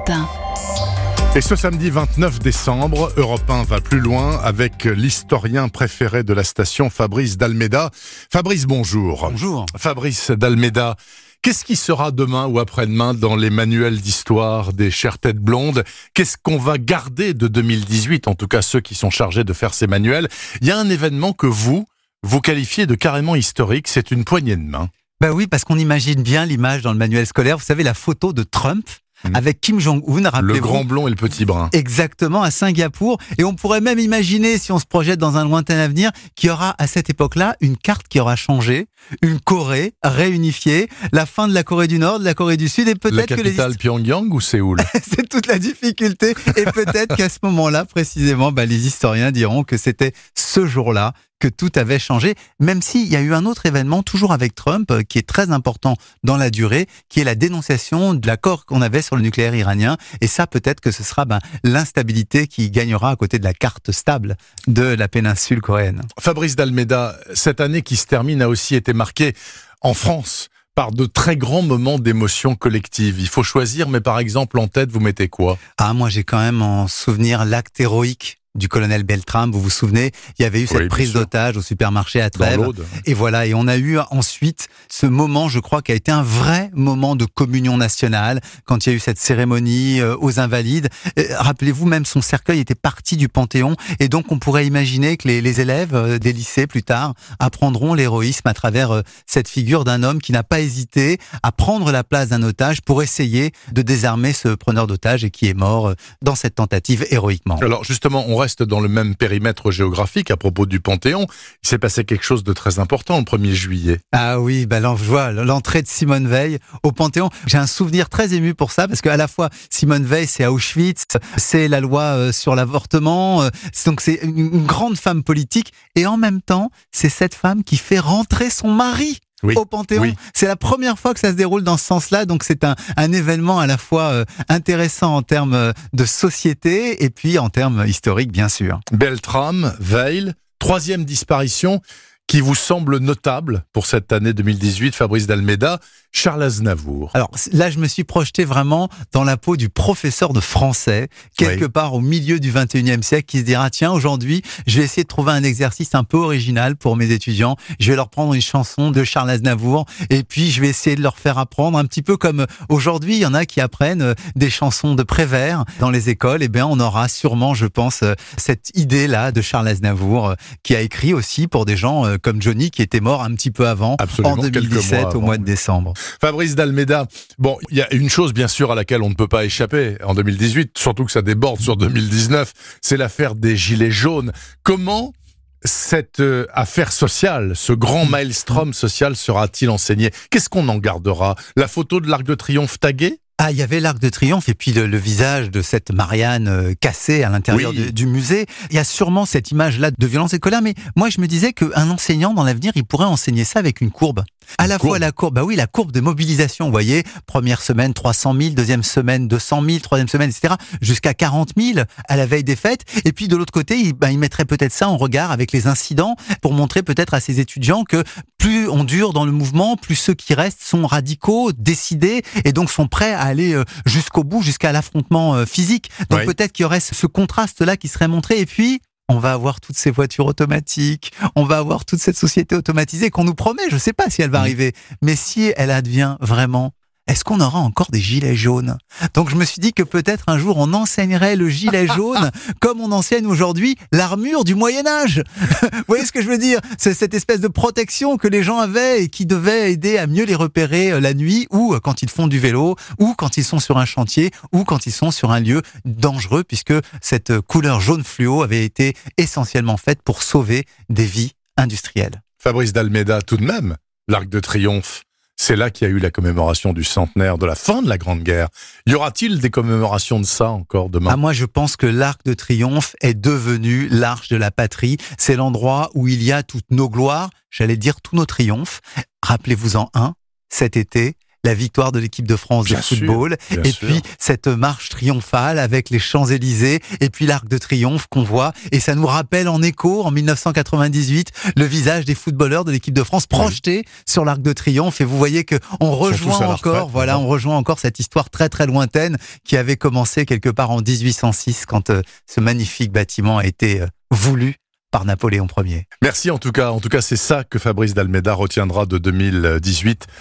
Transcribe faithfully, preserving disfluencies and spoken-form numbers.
Europe un. Et ce samedi vingt-neuf décembre, Europe un va plus loin avec l'historien préféré de la station, Fabrice d'Almeida. Fabrice, bonjour. Bonjour. Fabrice d'Almeida, qu'est-ce qui sera demain ou après-demain dans les manuels d'histoire des chères têtes blondes? Qu'est-ce qu'on va garder de deux mille dix-huit, en tout cas ceux qui sont chargés de faire ces manuels? Il y a un événement que vous, vous qualifiez de carrément historique, c'est une poignée de main. Bah oui, parce qu'on imagine bien l'image dans le manuel scolaire. Vous savez, la photo de Trump avec Kim Jong-un, rappelez-vous. Le grand blond et le petit brun. Exactement, à Singapour. Et on pourrait même imaginer, si on se projette dans un lointain avenir, qu'il y aura à cette époque-là une carte qui aura changé, une Corée réunifiée, la fin de la Corée du Nord, de la Corée du Sud, et peut-être que les... La capitale Pyongyang ou Séoul? C'est toute la difficulté. Et peut-être qu'à ce moment-là, précisément, bah, les historiens diront que c'était ce jour-là que tout avait changé, même s'il y a eu un autre événement, toujours avec Trump, qui est très important dans la durée, qui est la dénonciation de l'accord qu'on avait sur le nucléaire iranien. Et ça, peut-être que ce sera ben, l'instabilité qui gagnera à côté de la carte stable de la péninsule coréenne. Fabrice d'Almeida, cette année qui se termine a aussi été marquée en France par de très grands moments d'émotion collective. Il faut choisir, mais par exemple, en tête, vous mettez quoi? Ah, moi, j'ai quand même en souvenir l'acte héroïque du colonel Beltrame. Vous vous souvenez, il y avait eu cette oui, prise d'otage au supermarché à Trèbes. Et voilà, et on a eu ensuite ce moment, je crois, qui a été un vrai moment de communion nationale, quand il y a eu cette cérémonie euh, aux Invalides. Euh, rappelez-vous, même son cercueil était parti du Panthéon, et donc on pourrait imaginer que les, les élèves euh, des lycées, plus tard, apprendront l'héroïsme à travers euh, cette figure d'un homme qui n'a pas hésité à prendre la place d'un otage pour essayer de désarmer ce preneur d'otage et qui est mort euh, dans cette tentative héroïquement. Alors justement, on reste dans le même périmètre géographique à propos du Panthéon. Il s'est passé quelque chose de très important le premier juillet. Ah oui, bah là, je vois l'entrée de Simone Veil au Panthéon. J'ai un souvenir très ému pour ça, parce qu'à la fois, Simone Veil, c'est à Auschwitz, c'est la loi euh, sur l'avortement, euh, donc c'est une grande femme politique, et en même temps, c'est cette femme qui fait rentrer son mari Oui, au Panthéon. Oui. C'est la première fois que ça se déroule dans ce sens-là, donc c'est un, un événement à la fois euh, intéressant en termes de société et puis en termes historiques, bien sûr. Beltrame, Veil, troisième disparition qui vous semble notable pour cette année deux mille dix-huit, Fabrice d'Almeida, Charles Aznavour. Alors là, je me suis projeté vraiment dans la peau du professeur de français, quelque oui. part au milieu du vingt et unième siècle, qui se dira, tiens, aujourd'hui, je vais essayer de trouver un exercice un peu original pour mes étudiants. Je vais leur prendre une chanson de Charles Aznavour, et puis je vais essayer de leur faire apprendre, un petit peu comme aujourd'hui, il y en a qui apprennent des chansons de Prévert dans les écoles. Eh bien, on aura sûrement, je pense, cette idée-là de Charles Aznavour, qui a écrit aussi pour des gens comme Johnny, qui était mort un petit peu avant, Absolument, en deux mille dix-sept, mois au mois de décembre. Fabrice d'Almeida, bon, il y a une chose bien sûr à laquelle on ne peut pas échapper en deux mille dix-huit, surtout que ça déborde sur deux mille dix-neuf, c'est l'affaire des Gilets jaunes. Comment cette euh, affaire sociale, ce grand maelstrom social sera-t-il enseigné? Qu'est-ce qu'on en gardera? La photo de l'Arc de Triomphe taguée? Ah, il y avait l'Arc de Triomphe et puis le, le visage de cette Marianne euh, cassée à l'intérieur oui. de, du musée. Il y a sûrement cette image-là de violence et de colère, mais moi je me disais qu'un enseignant dans l'avenir, il pourrait enseigner ça avec une courbe. À la courbe. fois la courbe, bah oui, la courbe de mobilisation, vous voyez, première semaine trois cent mille, deuxième semaine deux cent mille, troisième semaine, et cetera, jusqu'à quarante mille à la veille des fêtes. Et puis de l'autre côté, il, bah, il mettrait peut-être ça en regard avec les incidents pour montrer peut-être à ses étudiants que plus on dure dans le mouvement, plus ceux qui restent sont radicaux, décidés, et donc sont prêts à aller jusqu'au bout, jusqu'à l'affrontement physique. Donc oui. peut-être qu'il y aurait ce contraste-là qui serait montré, et puis on va avoir toutes ces voitures automatiques, on va avoir toute cette société automatisée qu'on nous promet, je ne sais pas si elle va arriver, mais si elle advient vraiment, est-ce qu'on aura encore des gilets jaunes? Donc je me suis dit que peut-être un jour on enseignerait le gilet jaune comme on enseigne aujourd'hui l'armure du Moyen-Âge. Vous voyez ce que je veux dire? C'est cette espèce de protection que les gens avaient et qui devait aider à mieux les repérer la nuit, ou quand ils font du vélo, ou quand ils sont sur un chantier, ou quand ils sont sur un lieu dangereux, puisque cette couleur jaune fluo avait été essentiellement faite pour sauver des vies industrielles. Fabrice d'Almeida, tout de même, l'Arc de Triomphe, c'est là qu'il y a eu la commémoration du centenaire de la fin de la Grande Guerre. Y aura-t-il des commémorations de ça encore demain? Ah, moi, je pense que l'Arc de Triomphe est devenu l'arche de la patrie. C'est l'endroit où il y a toutes nos gloires, j'allais dire tous nos triomphes. Rappelez-vous-en un, cet été, la victoire de l'équipe de France Bien de football, sûr, bien et sûr. puis cette marche triomphale avec les Champs-Élysées, et puis l'Arc de Triomphe qu'on voit, et ça nous rappelle en écho, en mille neuf cent quatre-vingt-dix-huit, le visage des footballeurs de l'équipe de France projeté oui. sur l'Arc de Triomphe, et vous voyez que on rejoint encore, retraite, voilà, on rejoint encore cette histoire très très lointaine qui avait commencé quelque part en dix-huit cent six quand euh, ce magnifique bâtiment a été euh, voulu par Napoléon Ier. Merci en tout cas. En tout cas, c'est ça que Fabrice d'Almeida retiendra de deux mille dix-huit.